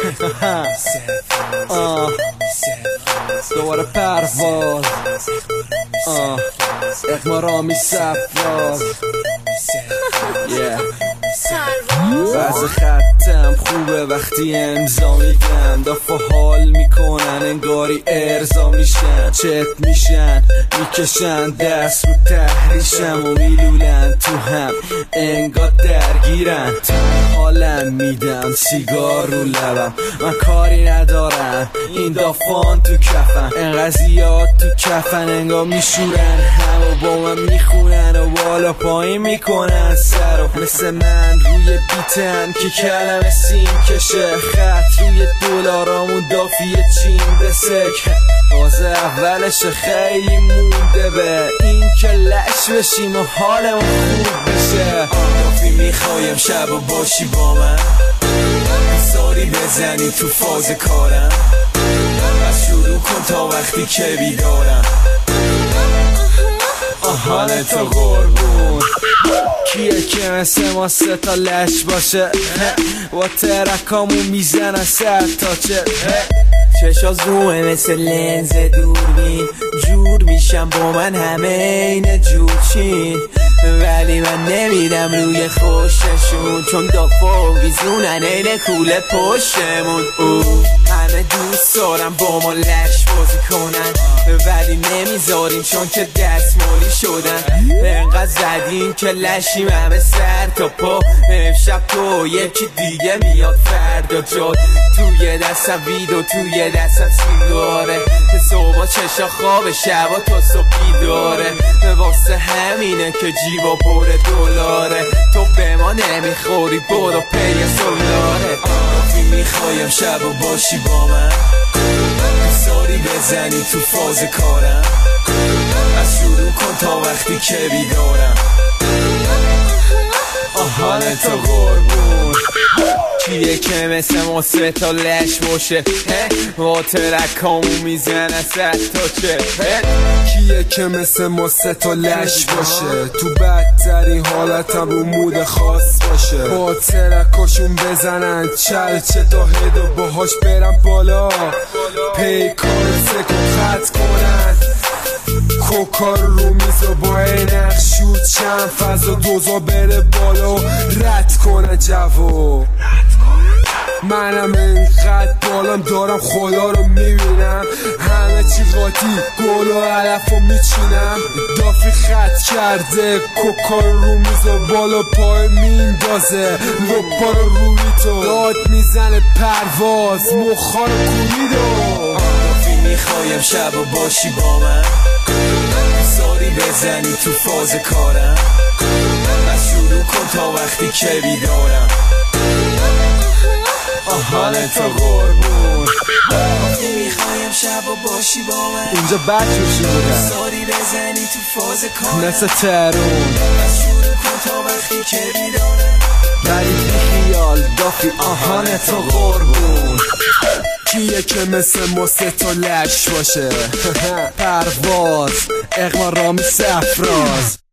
دوباره پرواز اقمارامی سفراز وضع خطم خوبه وقتی امضا میدم دافا حال میکنن انگاری ارضا میشن چت میشن میکشن دست رو تحریشم و میلولن تو هم انگار درگیرن تو حالم میدم سیگار رو لبم من کاری ندارم این دافان تو کفم انقدر زیاد تو کفن انگار میشورن هم و با من میخونن و بالا پایین میکنن سر و مثل من روی بیتن که کلمه سیم کشه خط روی دلارامون دافی چین بسک باز اولش خیلی مونده به این که لش بشیم و حالمون خوب بشه دافی میخوایم شب و باشی با من ساری بزنی تو فاز کارم بس شروع کن تا وقتی که بیدارم آهان تو قربون کیه که مثل ما سه تا لش باشه با ترکامون میزنن سر تا چه چشا زومه مثل لنز دوربین جور میشم با من همه این جورچین ولی من نمیدم روی خوششون چون دافا ویزونن این کوله پشتمون همه دوست دارم با ما لش بازی کنن ولی نمیذاریم چون که دستمالی شدن انقدر زدیم که لشیم همه سر تا پا امشب تو یکی دیگه میاد فردا جاد توی دستم ویدو توی دستم سیگاره صبح چشا خواب شبا تا صبح بیداره واسه همینه که جیبا پر دلاره تو به ما نمیخوری برو پی سولاره میخوایم شب و باشی با من ساری بزنی تو فاز کارم از شروع کن تا وقتی که بیدارم آهان تو قربون کیه که مثل ما سه تا لش باشه با ترکامون میزنه سر تا چه کیه که مثل ما سه تا لش باشه تو بدترین حالتم رو مود خاص باشه با ترکاشون بزنن چل چه تا هد و باهاش برم بالا پیکار سکو خط کنن کوکار رو میز و با نقش شود چند فضا دوزا بره بالا و رد کنن جواب منم اینقدر بالام دارم خدا رو میبینم همه چی قاطی گل و علف رو میچینم دافی خط کرده کوکار رو میز و بالا پای میندازه لپا رو روی تو داد میزنه پرواز مخار کویدو دافی میخوایم شب و باشی با من ساری بزنی تو فاز کارم از شروع کن تا وقتی که بیدارم آهان تو قربون میخوایم شب و باشی با من اینجا بچوشی بودن ساری بزنی تو فاز کارم مثل ترون از شروع کن تا وقتی که بیدارم ولی بی خیال دافی آهان تو قربون کیه که مثل ما سه تا لش باشه پرواز اقمارامی سفراز